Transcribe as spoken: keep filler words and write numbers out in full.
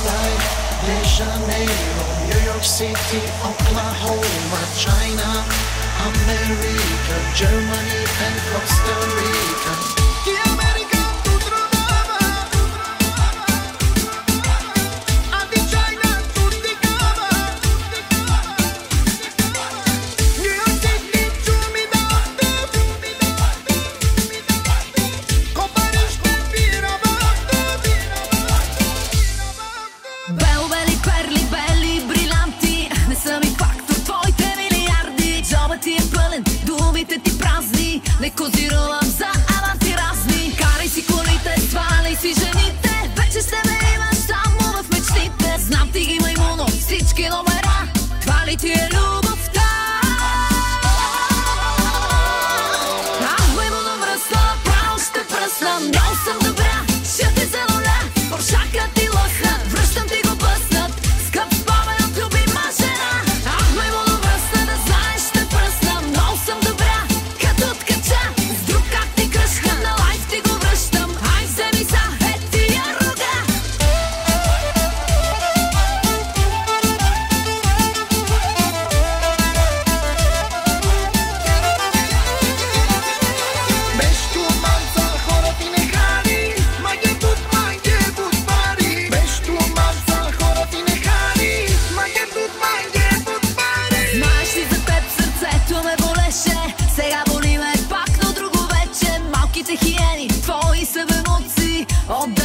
Dubai, De Janeiro, New York City, Oklahoma, China, America, Germany and Costa Rica. Belli, perli, belli, brillanti, ne sami faktor tvojte milijardi. Džaba ti je pълен, думите ти празни, не козирувам за аванти разни. Карай си колите, сваляй си жените, вече ще ме имаш само в мечтите. Знам ти ги маймуно, всички номера, това ли ти е любовта? Ах, маймуно мръсна, право ще пръсна, много съм добра, ще те зануля, поршака ти лъсна, връщам ти го бъснат, скъп спомен от любима жена. Ах, маймуно мръсна, да знаеш ще пръсна, много съм добра, като ткача, с друг как ти кръшна, на лайф ти го връщам, ай вземи са, е тия рога. Без туманца хората не храни, май дебут, май дебут пари. Без туманца хората не храни, май дебут, май дебут пари. Знаеш ли, за теб сърцето ме болеше, сега боли ме пак, но друго вече. Малките хиени, твои са бенуци, от